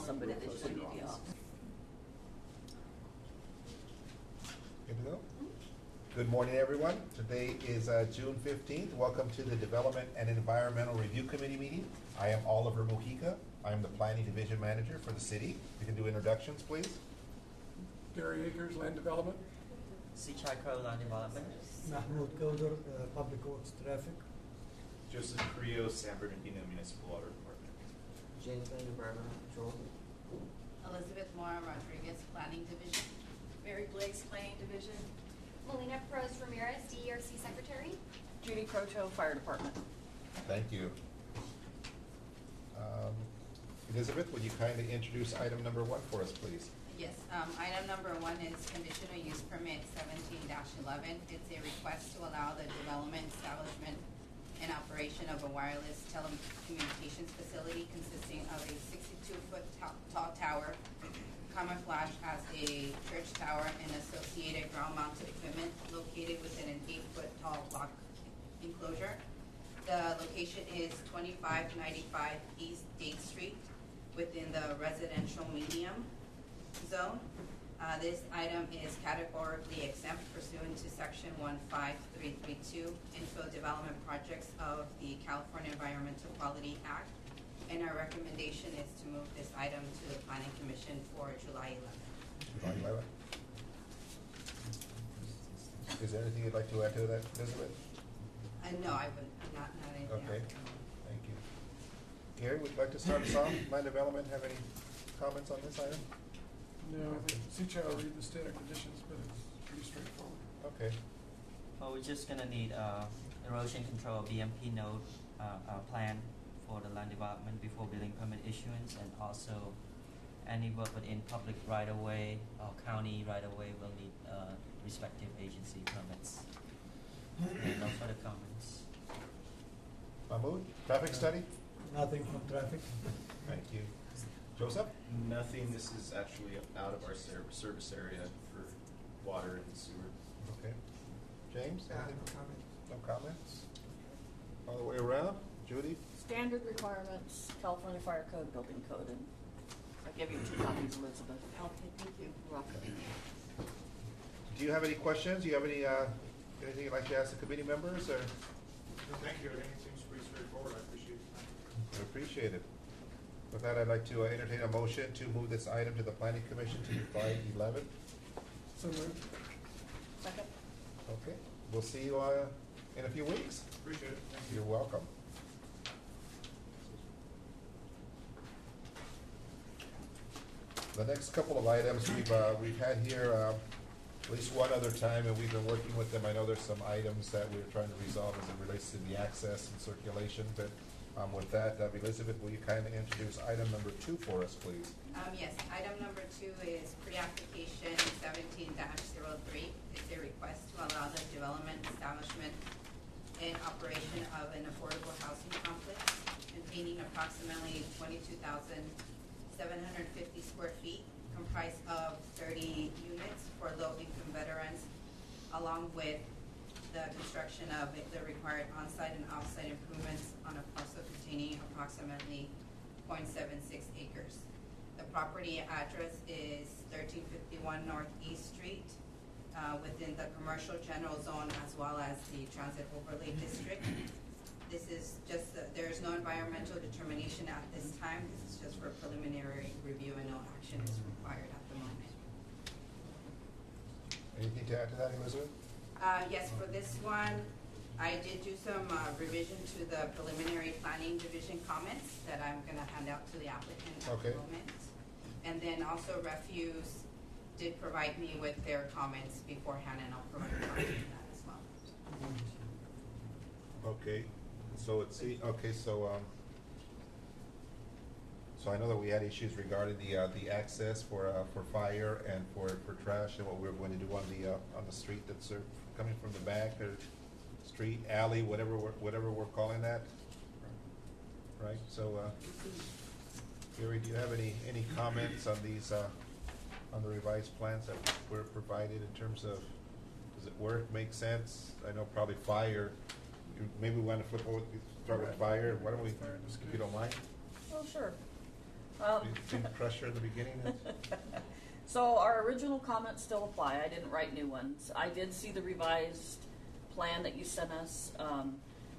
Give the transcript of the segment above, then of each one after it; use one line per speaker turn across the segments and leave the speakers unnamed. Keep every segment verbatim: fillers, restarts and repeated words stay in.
somebody that shouldn't be off.
Good to go? Good morning, everyone. Today is uh, June fifteenth. Welcome to the Development and Environmental Review Committee meeting. I am Oliver Mujica. I am the Planning Division Manager for the city. You can do introductions, please.
Gary Akers, Land Development.
Sichai Crow, Land Development.
Mahmoud Gilder, uh, Public Works Traffic.
Joseph Carrillo, San Bernardino Municipal Water Department.
James Lane, Environmental Control.
Elizabeth Mora Rodriguez, Planning Division.
Mary Blake's Planning Division.
Melina Perez Ramirez, D E R C Secretary.
Judy Croto, Fire Department.
Thank you. Um, Elizabeth, would you kindly introduce item number one for us, please?
Yes, um, item number one is conditional use permit seventeen eleven. It's a request to allow the development, establishment, and operation of a wireless telecommunications facility consisting of a sixty-two foot tall tower, camouflage as a church tower, and associated ground-mounted equipment located within an eight foot tall block enclosure. The location is twenty-five ninety-five East Date Street within the residential medium zone. Uh, this item is categorically exempt pursuant to section one five three three two infill development projects of the California Environmental Quality Act. And our recommendation is to move this item to the Planning Commission for July eleventh.
July eleventh. Is there anything you'd like to add to that, Elizabeth?
Uh, no, I would not, not anything
Okay,
else.
thank you. Gary, would you like to start us off? Land Development, have any comments on this item?
No, I think Sicha will read the standard conditions, but it's pretty straightforward.
Okay.
Well, we're just gonna need uh, erosion control B M P node uh, uh, plan for the land development before building permit issuance, and also any work within public right of way or county right of way will need uh, respective agency permits. And no further comments.
Mahmoud, traffic study?
Nothing from traffic.
Thank you. Joseph?
Nothing, this is actually out of our ser service area for water and sewer.
Okay. James?
Uh,
anything?
no comment.
No comments? All the way around? Judy?
Standard requirements, California Fire Code, Building Code, and I'll give you two copies, Elizabeth.
Okay, thank you.
You're welcome.
Do you have any questions? Do you have any, uh, anything you'd like to ask the committee members, or?
Thank you. I think it seems pretty straightforward. I appreciate it.
I appreciate it. With that, I'd like to uh, entertain a motion to move this item to the Planning Commission to July eleventh.
So moved.
Second.
Okay, we'll see you uh, in a few weeks.
Appreciate it. Thank you.
You're welcome. The next couple of items we've uh, we've had here uh, at least one other time, and we've been working with them. I know there's some items that we're trying to resolve as it relates to the access and circulation, but um, with that, uh, Elizabeth, will you kindly introduce item number two for us, please?
Um, yes, item number two is pre-application seventeen dash zero three. It's a request to allow the development, establishment, and operation of an affordable housing complex containing approximately twenty-two thousand seven hundred fifty square feet, comprised of thirty units for low-income veterans, along with the construction of the required on-site and off-site improvements on a parcel containing approximately zero point seven six acres. The property address is thirteen fifty-one Northeast Street, uh, within the commercial general zone as well as the transit overlay district. This is just, uh, there is no environmental determination at this time. This is just for preliminary review, and no action is required at the moment.
Anything to add to that, Elizabeth?
Uh, yes, for this one, I did do some uh, revision to the preliminary planning division comments that I'm gonna hand out to the applicant at
Okay.
the moment. And then also Refuse did provide me with their comments beforehand, and I'll provide a copy of that as well.
Okay, so it's, okay, so, um, so I know that we had issues regarding the, uh, the access for, uh, for fire and for, for trash, and what we were going to do on the, uh, on the street that's uh, coming from the back, or street, alley, whatever we're, whatever we're calling that. Right, so, uh, Gary, do you have any, any comments on these, uh, on the revised plans that were provided in terms of, does it work, make sense? I know probably fire, you- maybe we want to flip over, start with fire, why don't we, if you don't mind?
Oh, sure. Um,
Didn't- didn't crush her in the beginning?
So our original comments still apply. I didn't write new ones. I did see the revised plan that you sent us. Um,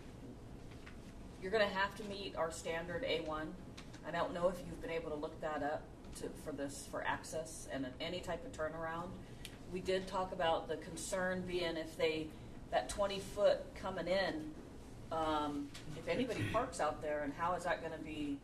you're gonna have to meet our standard A one. I don't know if you've been able to look that up to, for this, for access and any type of turnaround. We did talk about the concern being if they, that twenty foot coming in, um, if anybody parks out there, and how is that gonna be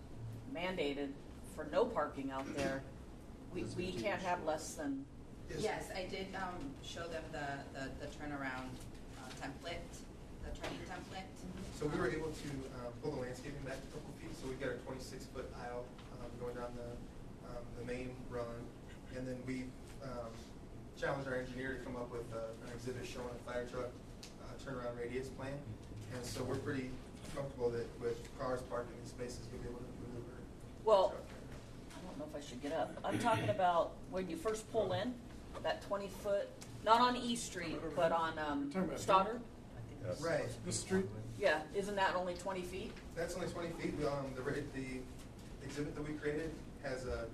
mandated for no parking out there? We, we can't have less than,
Yes, I did, um, show them the, the, the turnaround uh, template, the turning template.
So we were able to um, pull the landscaping back a couple feet, so we've got a twenty-six foot aisle um, going down the, um, the main run. And then we um, challenged our engineer to come up with uh, an exhibit showing a fire truck uh, turnaround radius plan. And so we're pretty comfortable that with cars parked in these spaces, we'll be able to maneuver.
well,
the truck.
I don't know if I should get up. I'm talking about when you first pull in, that twenty foot, not on E Street, but on, um,
Talking about-
Stoddard.
Yes.
Right.
The street,
Yeah, isn't that only twenty feet?
That's only twenty feet. We, Um, the, ra- the exhibit that we created has a,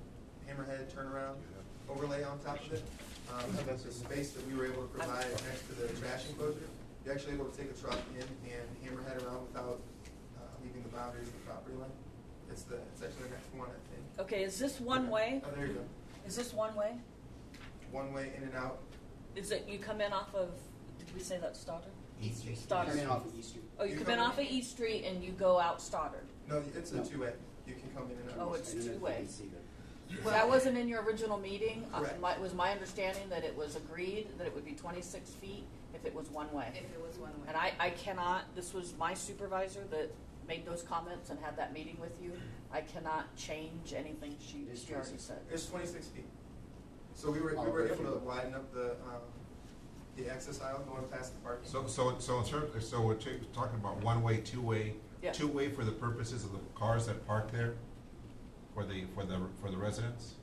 a hammerhead turnaround overlay on top of it. Um, that's the space that we were able to provide next to the trash enclosure. You're actually able to take a truck in and hammerhead around without, uh, leaving the boundaries of the property line. It's the, it's actually the next one, I think.
Okay, is this one way?
Oh, there you go.
Is this one way?
One way in and out.
Is it, you come in off of, did we say that Stoddard?
East Street.
Stoddard.
Come in off of East Street.
Oh, you
You
come
come
in
in-
off of East Street and you go out Stoddard.
No, it's a
No.
two-way. You can come in and out.
Oh, it's
I don't know if you
two-way.
can see that.
That wasn't in your original meeting. Uh,
Correct.
my- It was my understanding that it was agreed that it would be twenty-six feet if it was one way.
If it was one way.
And I, I cannot, this was my supervisor that made those comments and had that meeting with you. I cannot change anything she,
It is
she already
twenty-six.
said.
It's twenty-six feet. So we were, we
Oh,
were
if
able
you
to
will.
widen up the, um, the access aisle going past the parking.
So, so, so, in ter- so we're ta- talking about one-way, two-way,
Yeah.
two-way for the purposes of the cars that park there, for the, for the, for the residents?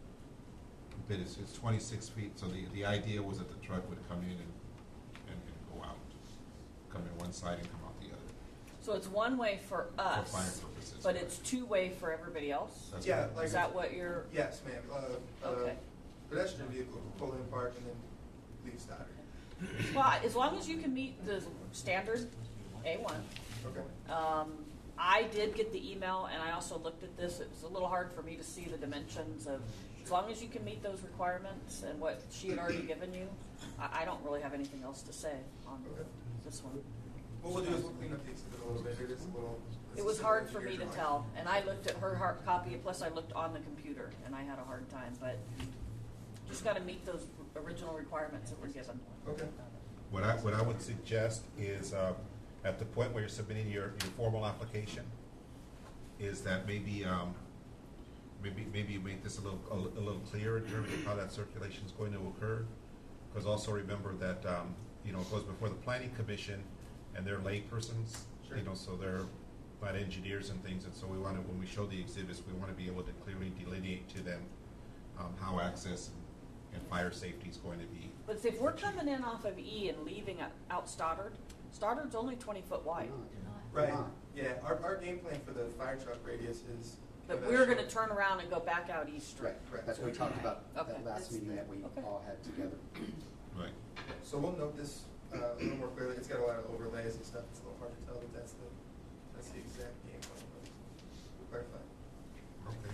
But it's, it's twenty-six feet, so the, the idea was that the truck would come in and, and, and go out, come in one side and come out the other,
So it's one way for
for
us,
fire purposes.
but it's two way for everybody else?
That's
Yeah,
right.
like.
Is that what you're,
Yes, ma'am. Uh, uh,
Okay.
pedestrian vehicle will pull in, park, and then leave Stoddard.
well, as long as you can meet the standard A one.
Okay.
Um, I did get the email, and I also looked at this. It was a little hard for me to see the dimensions of, as long as you can meet those requirements and what she had already given you, I, I don't really have anything else to say on
Okay.
this one.
What we'll do is we'll clean up the exhibit a little bit. It is a little.
It was hard for me to tell, and I looked at her hard copy, plus I looked on the computer, and I had a hard time, but just gotta meet those original requirements that were given.
Okay.
What I, what I would suggest is, uh, at the point where you're submitting your, your formal application, is that maybe, um, maybe, maybe you make this a little, a li- a little clearer in terms of how that circulation is going to occur. Because also remember that, um, you know, it goes before the planning commission, and they're laypersons,
Sure.
you know, so they're not engineers and things, and so we want to, when we show the exhibits, we want to be able to clearly delineate to them, um, how access and, and fire safety is going to be.
But if we're coming in off of E and leaving out- out Stoddard, Stoddard's only twenty foot wide.
Right.
Not.
Yeah. Our, our game plan for the fire truck radius is.
But
for
we're
that
gonna
short-
turn around and go back out East Street.
Right, correct. That's what we talked about
Okay.
that last meeting that we
Okay.
all had together.
Right.
So we'll note this uh, a little more clearly. It's got a lot of overlays and stuff. It's a little hard to tell, but that's the that's the exact game plan. But we'll clarify.
Okay.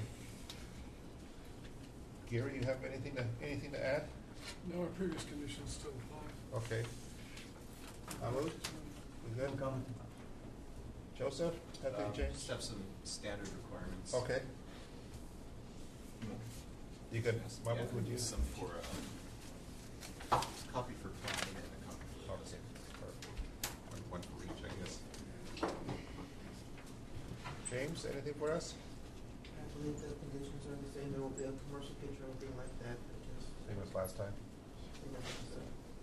Gary, you have anything to, anything to add?
no, our previous conditions still apply.
Okay. Mahmood, we good?
No comment.
Joseph, have
Um,
they changed?
Just have some standard requirements.
Okay. You good, Mahmood,
Yeah,
would you?
Some for, um, copy for planning and a copy for.
Okay, perfect. One, one for each, I guess. James, anything for us?
I believe the conditions are the same, there won't be a commercial picture or anything like that, but just.
Same as last time?
same as the-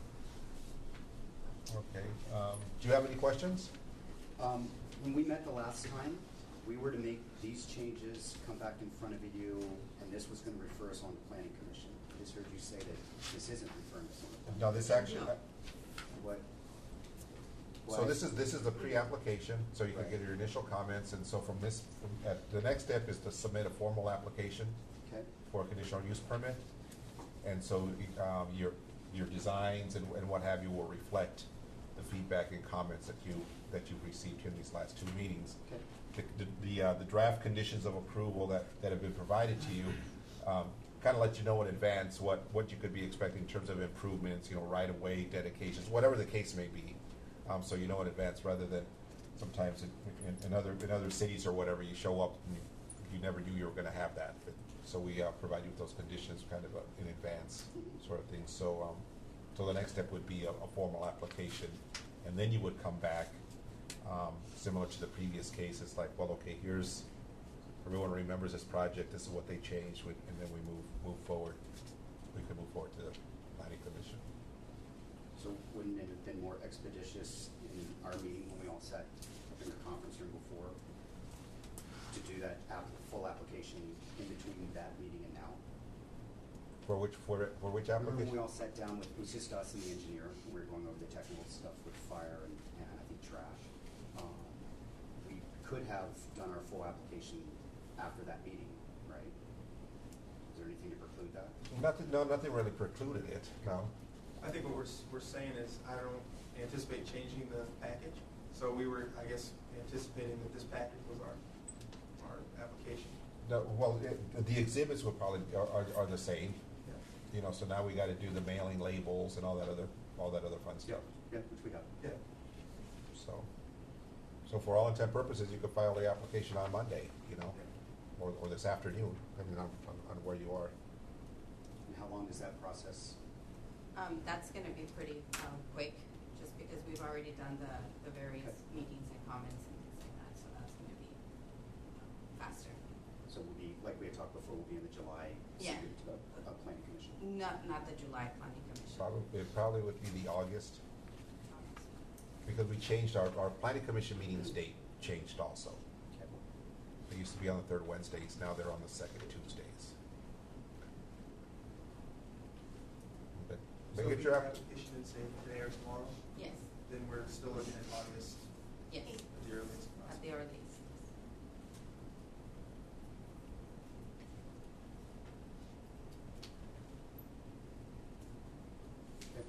Okay, um, do you have any questions?
Um, when we met the last time, we were to make these changes, come back in front of you, and this was gonna refer us on to planning commission. I just heard you say that this isn't referring us on to planning.
No, this actually,
No.
What,
So this is, this is the pre-application, so you can get
Right.
your initial comments, and so from this, from, at, the next step is to submit a formal application
Okay,
for a conditional use permit. And so, um, your, your designs and, and what have you will reflect the feedback and comments that you, that you've received here in these last two meetings.
okay.
The, the, the, uh, the draft conditions of approval that, that have been provided to you, um, kind of let you know in advance what, what you could be expecting in terms of improvements, you know, right-of-way dedications, whatever the case may be. Um, so you know in advance, rather than sometimes in, in, in other, in other cities or whatever, you show up and you, you never knew you were gonna have that. But, so we, uh, provide you with those conditions kind of uh, in advance, sort of thing. So, um, so the next step would be a, a formal application, and then you would come back, um, similar to the previous case. It's like, well, okay, here's, everyone remembers this project, this is what they changed, we- and then we move, move forward. We can move forward to the planning commission.
So wouldn't it have been more expeditious in our meeting when we all sat up in the conference room before to do that app, full application in between that meeting and now?
For which, for, for which
Remember when
application?
we all sat down with, it was just us and the engineer, and we were going over the technical stuff with fire and, and I think trash. Um, we could have done our full application after that meeting, right? Is there anything to preclude that?
Nothing, no, nothing really precluded it, no.
I think what we're, s- we're saying is, I don't anticipate changing the package. So we were, I guess, anticipating that this package was our, our application.
No, well, it, the exhibits will probably, are, are, are the same,
Yeah.
you know, so now we gotta do the mailing labels and all that other, all that other fun stuff.
Yeah, which we got.
Yeah.
So, so for all intent purposes, you could file the application on Monday, you know, or, or this afternoon, depending on, on, on where you are.
And how long does that process?
Um, that's gonna be pretty, um, quick, just because we've already done the, the various
Okay.
meetings and comments and things like that, so that's gonna be um, faster.
So we'll be, like we had talked before, we'll be in the July
Yeah.
subject to the, uh, planning commission.
Not, not the July planning commission.
Probably, it probably would be the August, because we changed our, our planning commission meetings date changed also.
Okay.
They used to be on the third Wednesdays, now they're on the second Tuesdays. But,
So
but
if
get
your
your app,
application is say today or tomorrow,
Yes,
then we're still looking at August
yes,
at the earliest
at
possible.
the earliest.
Okay.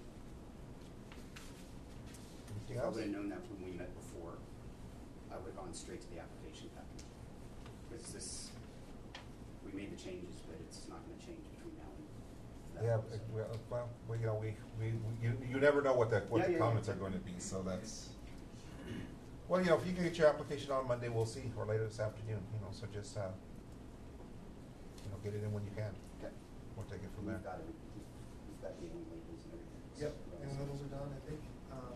anything
If I
else?
would have known that when we met before, I would have gone straight to the application package. Because this, we made the changes, but it's not gonna change between now and that.
Yeah,
so.
uh, well, well, well, you know, we, we, we- you, you never know what the, what
Yeah,
the
yeah, yeah.
comments are going to be, so that's. Well, you know, if you can get your application on Monday, we'll see, or later this afternoon, you know, so just, uh, you know, get it in when you can.
Okay.
We'll take it from there.
We've got it, we've we've got mailing labels and everything. so
Yep,
we're all
and
set.
those are done, I think. Um,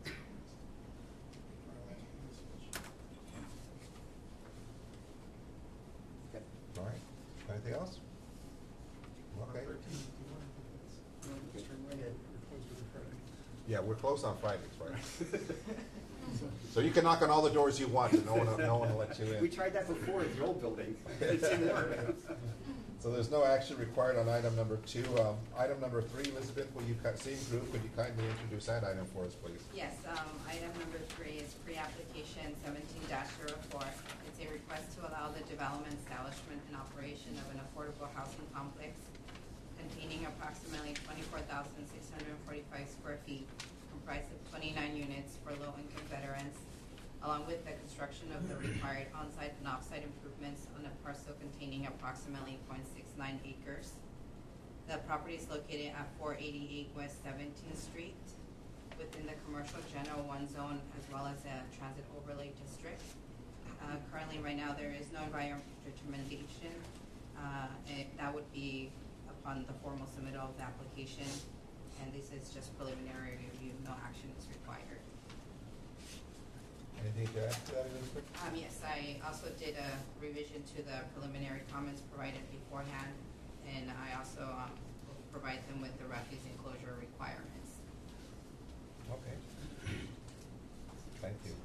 Okay.
All right, anything else? Okay.
thirteen, if you want, I think that's-
No, just turn right in, we're closed every Friday.
Yeah, we're closed on Fridays, right? So you can knock on all the doors you want, and no one, will- no one will let you in.
We tried that before at the old building. It didn't work.
So there's no action required on item number two. Um, item number three, Elizabeth, will you, ki- same group, could you kindly introduce that item for us, please?
Yes, um, item number three is pre-application seventeen 4 It's a request to allow the development, establishment, and operation of an affordable housing complex containing approximately twenty-four thousand six hundred forty-five square feet, comprised of twenty-nine units for low-income veterans, along with the construction of the required on-site and off-site improvements on a parcel containing approximately zero point six nine acres. The property is located at four eighty-eight West Seventeenth Street, within the commercial general one zone as well as a transit overlay district. Uh, currently, right now, there is no environmental determination. Uh, and that would be upon the formal submittal of the application, and this is just preliminary review, no action is required.
Anything to add to that, Elizabeth?
Um, yes, I also did a revision to the preliminary comments provided beforehand, and I also, um, will provide them with the refuse enclosure requirements.
Okay. Thank you.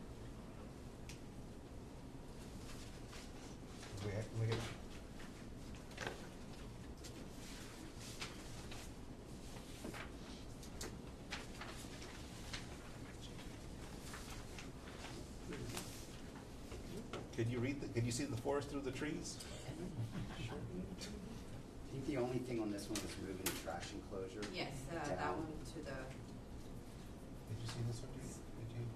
We, have- we get. Could you read, the- could you see the forest through the trees?
I think the only thing on this one was moving the trash enclosure.
Yes, uh, that
down.
one to the,
Did you see this one? Did you- Did you?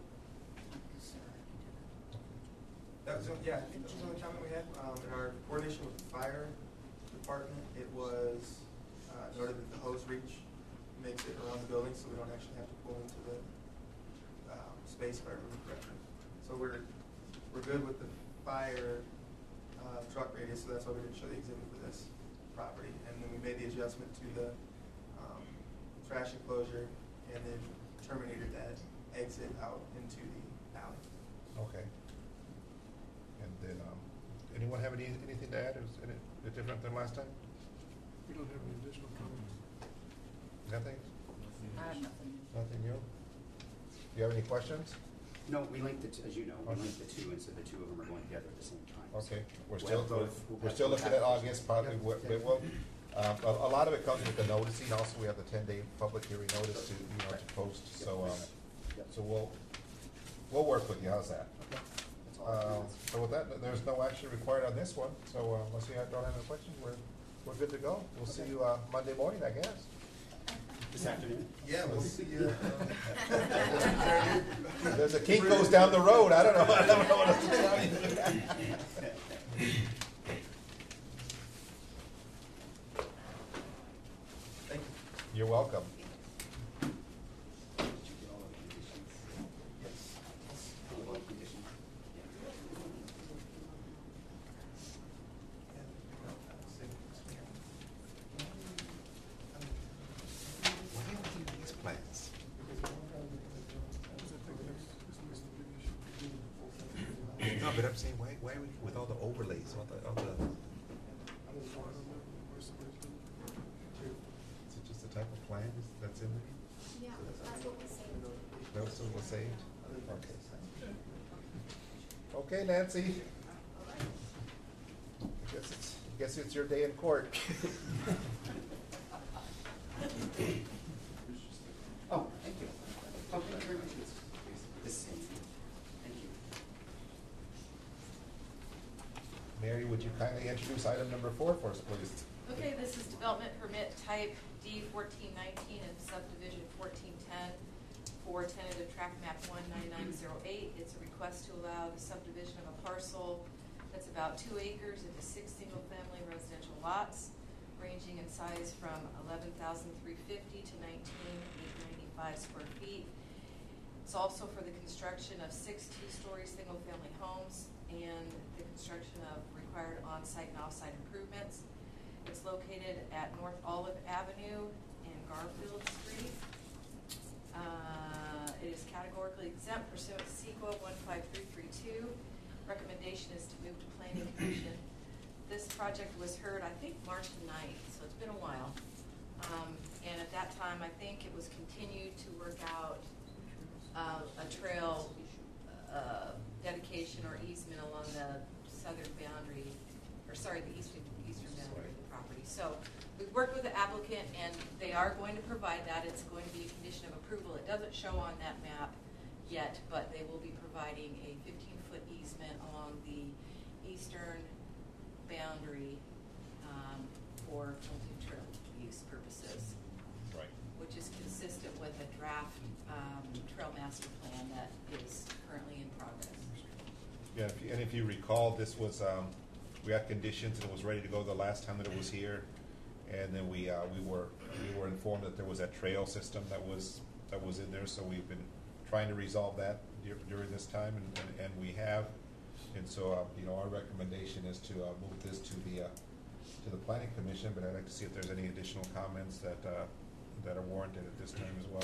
That was, the- yeah, I think that was the only comment we had. Um, in our coordination with the fire department, it was, uh, noted that the hose reach makes it around the building, so we don't actually have to pull into the, um, space, if I remember correctly. So we're, we're good with the fire, uh, truck radius, so that's why we didn't show the exhibit for this property. And then we made the adjustment to the, um, trash enclosure and then terminated that exit out into the alley.
Okay. And then, um, anyone have any, anything to add? Is it it different than last time?
We don't have any additional comments.
Nothing?
I have nothing.
Nothing new? Do you have any questions?
No, we linked the, t- as you know, we
Okay.
linked the two, and so the two of them are going together at the same time. So
Okay, we're
we'll
still,
have
we're,
both- we'll
we're
have
still
both
looking at
applications.
August, probably,
Yep.
we, we will. Um, a, a lot of it comes with the noticing, also we have the ten-day public hearing notice to, you know, to post, so, um,
Yep.
so we'll, we'll work with you, how's that?
That's all I can
Um,
ask.
so with that, there's no action required on this one, so uh, unless you have- don't have any questions, we're, we're good to go. We'll see you, uh, Monday morning, I guess.
This afternoon?
Yeah, we'll see you.
There's a Kinko's down the road, I don't know, I don't know what else to tell you.
Thank you.
You're welcome.
Did you get all of the conditions? Yes. All of the conditions?
Why are we doing these plans?
Because I think that's, this was the big issue.
No, but I'm saying, why, why are we, with all the overlays, all the, all the,
I don't know, where's the original?
is it just the type of plan that's in there?
Yeah, that's what we saved.
That was still saved? Okay. Okay, Nancy. Guess it's, guess it's your day in court.
Oh, thank you. Oh, thank you very much. This is, thank you.
Mary, would you kindly introduce item number four for us, please?
Okay, this is development permit type D fourteen nineteen and subdivision fourteen ten for tentative tract map one nine nine zero eight. It's a request to allow the subdivision of a parcel that's about two acres into six single-family residential lots, ranging in size from eleven thousand three hundred fifty to nineteen eight ninety-five square feet. It's also for the construction of six two-story single-family homes and the construction of required on-site and off-site improvements. It's located at North Olive Avenue and Garfield Street. Uh, it is categorically exempt pursuant to S E Q A one five three three two. Recommendation is to move to planning commission. This project was heard, I think, March ninth, so it's been a while. Um, and at that time, I think it was continued to work out uh, a trail uh, dedication or easement along the southern boundary, or sorry, the eastern eastern boundary of the property. So we've worked with the applicant, and they are going to provide that. It's going to be a condition of approval. It doesn't show on that map yet, but they will be providing a fifteen-foot easement along the eastern boundary um, for Fulton Trail use purposes.
Right.
Which is consistent with a draft um, trail master plan that is currently in progress.
Yeah, if you- and if you recall, this was, um, we had conditions and it was ready to go the last time that it was here. And then we, uh, we were, we were informed that there was that trail system that was, that was in there, so we've been trying to resolve that dur- during this time, and, and, and we have. And so, uh, you know, our recommendation is to, uh, move this to the, uh, to the planning commission, but I'd like to see if there's any additional comments that, uh, that are warranted at this time as well.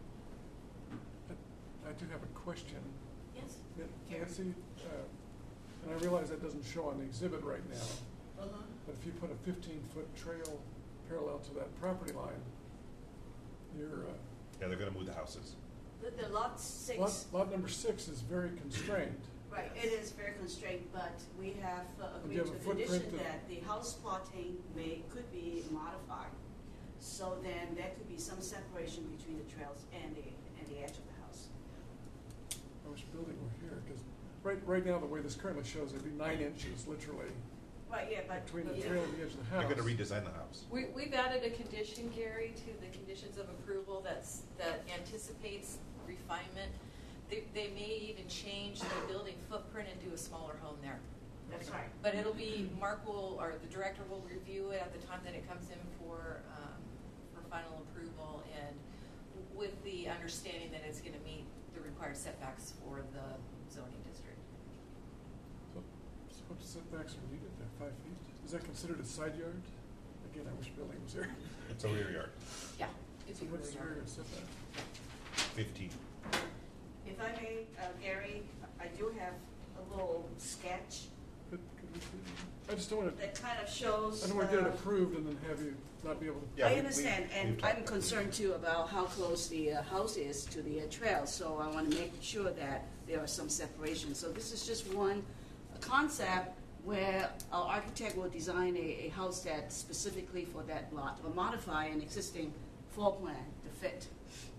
I do have a question.
Yes.
Nancy, uh, and I realize that doesn't show on the exhibit right now,
Uh-huh.
but if you put a fifteen-foot trail parallel to that property line, you're, uh,
Yeah, they're gonna move the houses.
The, the lot six,
lot, lot number six is very constrained.
right, it is very constrained, but we have uh,
But you
agreed
have
to
a
a
footprint
condition
that-
that the house plotting may, could be modified. So then there could be some separation between the trails and the, and the edge of the house.
I wish building were here, because right, right now, the way this currently shows, it'd be nine inches, literally,
Right, yeah, but.
between the
yeah.
trail and the edge of the house.
They're gonna redesign the house.
We, we've added a condition, Gary, to the conditions of approval that's, that anticipates refinement. They, they may even change the building footprint and do a smaller home there.
That's right.
But it'll be, Mark will, or the director will review it at the time that it comes in for, um, for final approval, and with the understanding that it's gonna meet the required setbacks for the zoning district.
So, so what setbacks are needed there, five feet? Is that considered a side yard? Again, I wish building was there.
It's a rear yard,
Yeah. It's
So
a
what's the
rear
rear
yard.
setback?
fifteen.
If I may, uh, Gary, I do have a little sketch
Could, could we see it? I just don't want to,
that kind of shows.
I don't want to get it
uh,
approved and then have you not be able to.
Yeah,
I
we- we-
understand,
we've
and
talked
I'm
about
concerned too about how close the uh, house is to the uh, trail, so I want to make sure that there are some separation. So this is just one concept where our architect will design a, a house that specifically for that lot, or modify an existing floor plan to fit.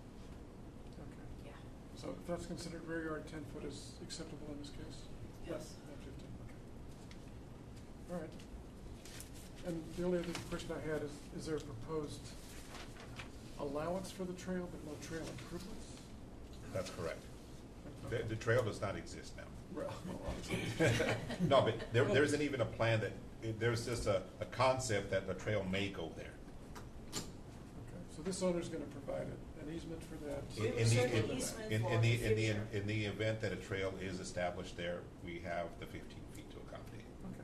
Okay.
Yeah.
So if that's considered rear yard, ten foot is acceptable in this case?
Yes.
Not fifteen, okay. All right. And the only other question I had is, is there a proposed allowance for the trail, but no trail improvements?
That's correct. The, the trail does not exist now.
Well, well, obviously.
No, but there, there isn't even a plan that, it- there's just a, a concept that the trail may go there.
Okay, so this owner's gonna provide an easement for that?
We
In-
will
in the-
certainly
in-
easement
in-
for
in the-
the
in the-
future.
In the event that a trail is established there, we have the fifteen feet to accommodate.
Okay.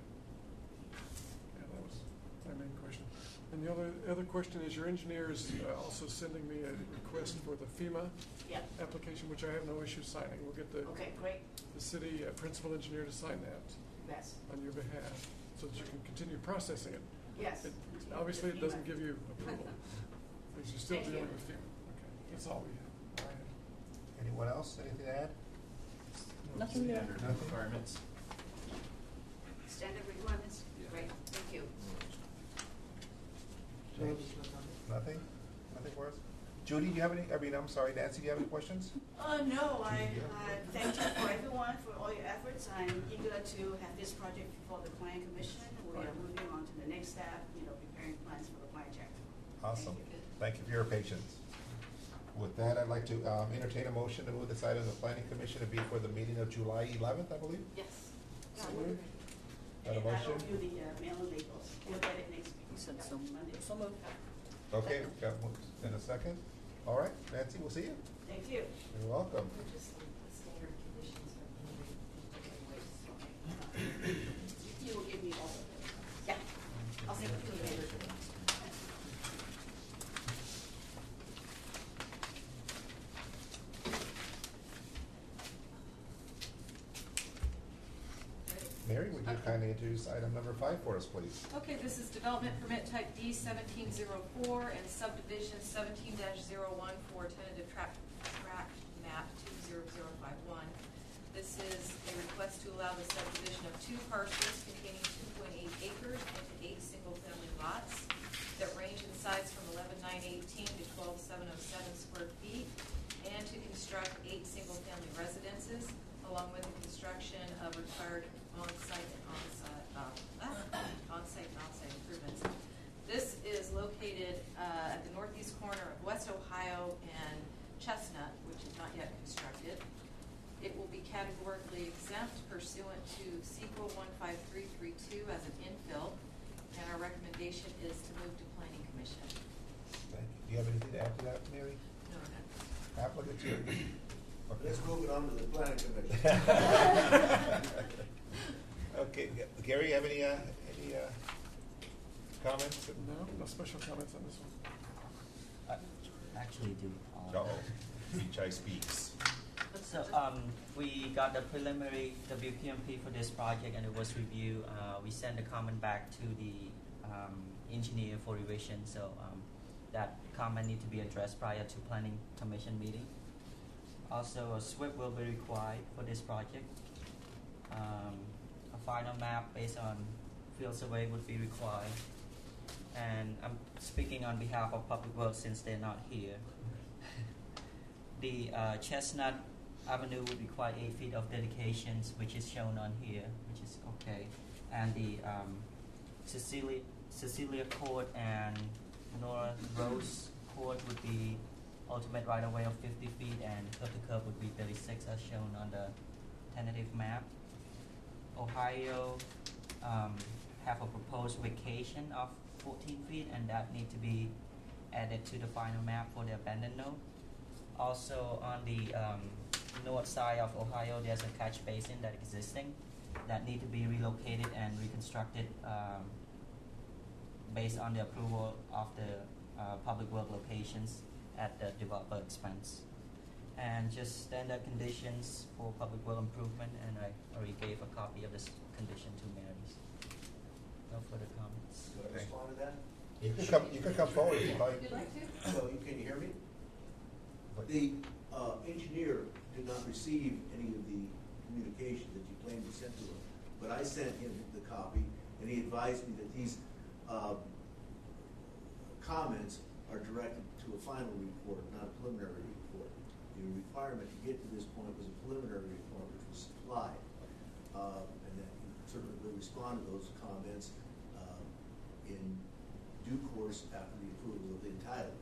Yeah, that was my main question. And the other, other question is, your engineer is uh, also sending me a request for the FEMA
Yeah,
application, which I have no issue signing. We'll get the,
okay, great,
the city uh, principal engineer to sign that
yes,
on your behalf, so that you can continue processing it.
yes.
It- Obviously, it doesn't give you approval, because you're still
Thank
dealing
you.
with FEMA. Okay, that's all we have. All right.
Anyone else, anything to add?
Nothing new.
Standard
Nothing?
requirements.
Standard requirements, great, thank you.
No additional comment.
Nothing? Nothing for us? Judy, do you have any, I mean, I'm sorry, Nancy, do you have any questions?
Uh, no, I, I thank you for everyone for all your efforts. I'm eager to have this project before the plan commission. We are moving on to the next step, you know, preparing plans for the plan check.
Awesome. Thank you for your patience. With that, I'd like to um, entertain a motion to move this item to the planning commission to be for the meeting of July eleventh, I believe.
Yes.
So moved.
Got a
And I
motion?
will do the uh, mail and labels. We'll get it next week.
You said so.
Monday.
So moved.
Okay, got one in a second. All right, Nancy, we'll see you.
Thank you.
You're welcome.
We're just like the standard conditions of the waste.
You will give me all of it.
Yeah. I'll send it to you later.
Mary, would you kindly introduce item number five for us, please?
Okay, this is development permit type D seventeen zero four and subdivision seventeen dash zero one for tentative track, track map two zero zero five one. This is a request to allow the subdivision of two parcels containing two point eight acres into eight single-family lots that range in size from eleven nine eighteen to twelve seven oh seven square feet, and to construct eight single-family residences, along with the construction of required on-site and on-site, uh, ah, on-site and off-site improvements. This is located, uh, at the northeast corner of West Ohio and Chestnut, which is not yet constructed. It will be categorically exempt pursuant to S E Q A one five three three two as an infill, and our recommendation is to move to planning commission.
Thank you. Do you have anything to add to that, Mary?
No, no.
Applicant, you?
Let's move it on to the planning commission.
Okay, Gary, you have any, uh, any, uh, comments?
No, no special comments on this one.
I actually do. um,
Uh-oh, Vichai speaks.
So, um, we got the preliminary W P M P for this project and it was reviewed. Uh, we sent the comment back to the, um, engineer for revision, so, um, that comment need to be addressed prior to planning commission meeting. Also, a S W I P will be required for this project. Um, a final map based on field survey would be required. And I'm speaking on behalf of Public Works since they're not here. The uh, Chestnut avenue would require eight feet of dedications, which is shown on here, which is okay. And the um, Cecilia, Cecilia Court and Nora Rose Court would be ultimate right of way of fifty feet, and curb to curb would be thirty-six as shown on the tentative map. Ohio um, have a proposed vacation of fourteen feet, and that need to be added to the final map for the abandoned node. Also on the um, north side of Ohio, there's a catch basin that existing that need to be relocated and reconstructed um, based on the approval of the uh, public work locations at the developer expense. And just standard conditions for public work improvement, and I already gave a copy of this condition to Mary's. No further comments.
Do I respond to that?
You can come, you can come forward if you'd like.
Would you like to?
So, you, can you hear me? The uh, engineer did not receive any of the communication that you claimed to send to him, but I sent him the copy, and he advised me that these uh, comments are directed to a final report, not a preliminary report. The requirement to get to this point was a preliminary report, which was supplied, uh, and that he certainly will respond to those comments uh, in due course after the approval of the entitlement.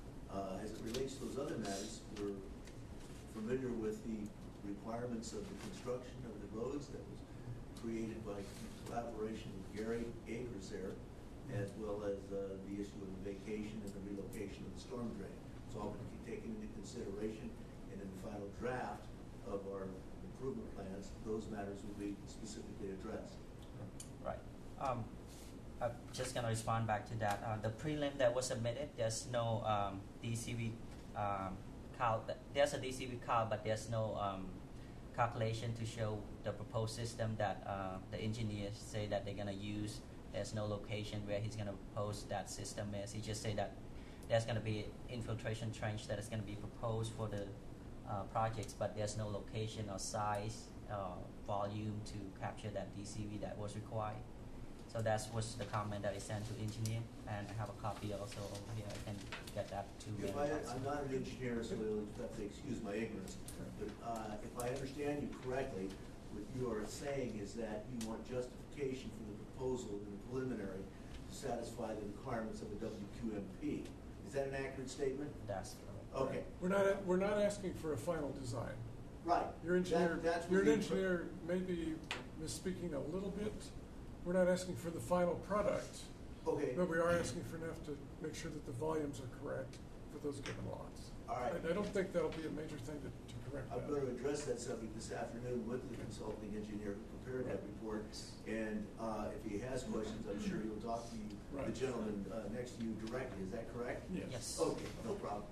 Uh, as it relates to those other matters, we're familiar with the requirements of the construction of the roads that was created by collaboration with Gary Akers there, as well as uh, the issue of the vacation and the relocation of the storm drain. It's all going to be taken into consideration, and in the final draft of our improvement plans, those matters will be specifically addressed.
Right. Um, I'm just gonna respond back to that. Uh, the prelim that was submitted, there's no um, D C V um, cal. There's a D C V cal, but there's no um, calculation to show the proposed system that uh, the engineers say that they're gonna use. There's no location where he's gonna propose that system is. He just say that there's gonna be infiltration trench that is gonna be proposed for the uh, projects, but there's no location or size, uh, volume to capture that D C V that was required. So that was the comment that I sent to engineer, and I have a copy also over here. I can get that to
If I, I'm not an engineer, so you'll have to excuse my ignorance, but uh, if I understand you correctly, what you are saying is that you want justification for the proposal in the preliminary to satisfy the requirements of the W Q M P. Is that an accurate statement?
That's correct.
Okay.
We're not, we're not asking for a final design.
Your
Your engineer,
That- that's
your
what the-
engineer may be misspeaking a little bit. We're not asking for the final product,
Okay.
but we are asking for enough to make sure that the volumes are correct for those given lots.
All right.
And I don't think that'll be a major thing to, to correct
I'm
that.
going to address that subject this afternoon with the consulting engineer who prepared that report. And uh, if he has questions, I'm sure he'll talk to you, the
Right.
gentleman uh, next to you directly. Is that correct?
Yes.
Yes.
Okay, no problem.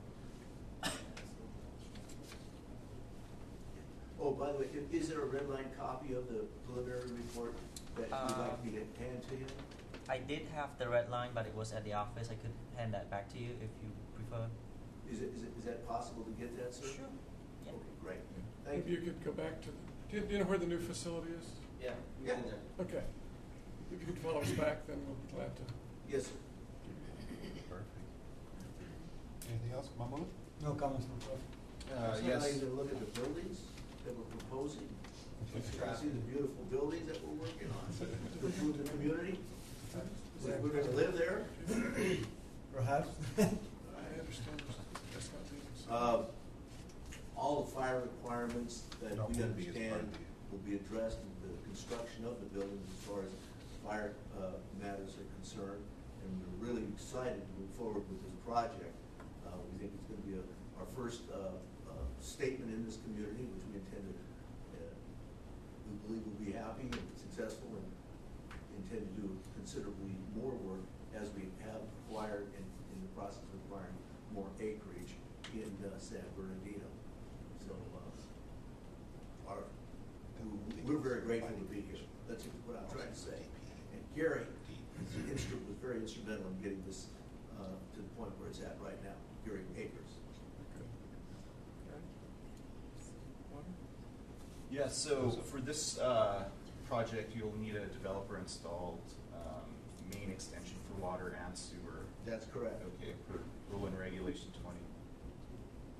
Oh, by the way, i- is there a red line copy of the preliminary report that you'd
Uh,
like me to hand to you?
I did have the red line, but it was at the office. I could hand that back to you if you prefer.
Is it, is it, is that possible to get that, sir?
Sure. Yeah.
Okay, great. Thank
Maybe you could go back to, the, do you, do you know where the new facility is?
Yeah, we
Yeah.
can there.
Okay. If you could follow us back, then we'll be glad to.
Yes, sir.
Perfect. Anything else, Mahmood?
No comments from traffic.
Uh,
So
yes.
now you can look at the buildings that we're proposing. You can see the beautiful buildings that we're working on. To improve the community. We're we're gonna live there.
Perhaps.
I understand that's not being said.
Uh, All the fire requirements that
No,
we
will be as part
understand
of the-
will be addressed in the construction of the buildings as far as fire uh, matters are concerned. And we're really excited to move forward with this project. Uh, We think it's gonna be a- our first uh, uh, statement in this community, which we intend to, uh, we believe will be happy and successful, and intend to do considerably more work as we have acquired and in the process of acquiring more acreage in uh, San Bernardino. So, uh, our, we're very grateful to be here. That's what I'm trying to say. And Gary is instru- was very instrumental in getting this uh, to the point where it's at right now, Gary Akers.
Okay. Okay. Water?
Yeah, so for this uh, project, you'll need a developer-installed um, main extension for water and sewer.
That's correct.
Okay, per rule and regulation twenty.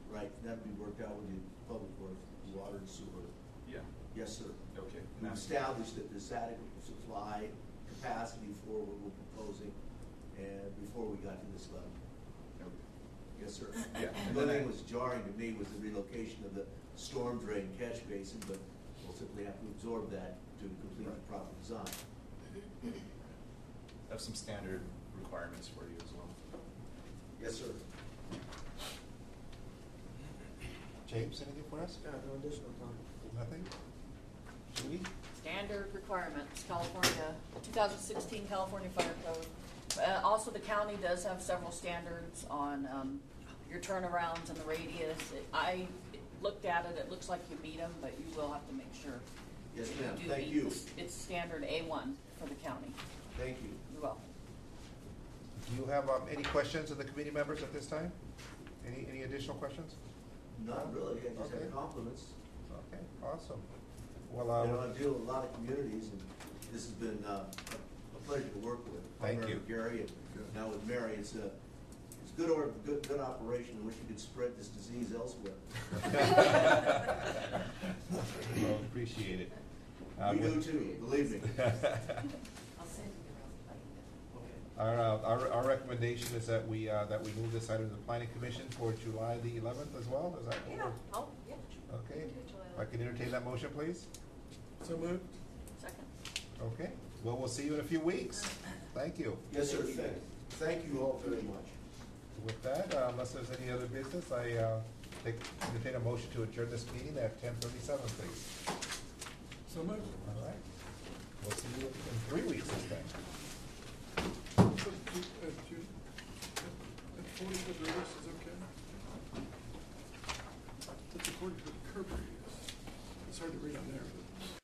right, that'd be worked out with the public works, water and sewer.
Yeah.
Yes, sir.
Okay.
We've established that there's adequate supply capacity for what we're proposing, and before we got to this level.
Okay.
Yes, sir.
Yeah.
The only thing that was jarring to me was the relocation of the storm drain catch basin, but we'll simply have to absorb that to complete the proper design.
I have some standard requirements for you as well.
Yes, sir.
James, anything for us?
Uh, no additional comment.
Nothing? Judy?
Standard requirements, California, two thousand sixteen California Fire Code. Uh, also, the county does have several standards on um, your turnarounds and the radius. It, I looked at it, it looks like you meet them, but you will have to make sure.
Yes,
that
ma'am.
do
Thank
meet
you.
this- It's standard A one for the county.
Thank you.
You're welcome.
Do you have um, any questions of the committee members at this time? Any, any additional questions?
Not really, I just
Okay.
have compliments.
Okay, awesome. Well,
You know,
uh,
I deal with a lot of communities, and this has been uh, a a pleasure to work with.
Thank
Primarily
you.
with Gary, and now with Mary. It's a, it's good or, good, good operation. I wish you could spread this disease elsewhere.
well, appreciate it. Uh,
We do
with-
too, believe me.
I'll send you the rest.
Our, uh, our, our recommendation is that we, uh, that we move this item to the planning commission for July the eleventh as well, is that? what
Yeah,
we're-
I'll, yeah.
Okay,
Do July
if I can entertain that motion, please?
So moved.
Second.
Okay, well, we'll see you in a few weeks. Thank you.
Yes, sir, thank, thank you all very much.
With that, uh, unless there's any other business, I, uh, take, entertain a motion to adjourn this meeting at ten thirty-seven, please.
So moved.
All right,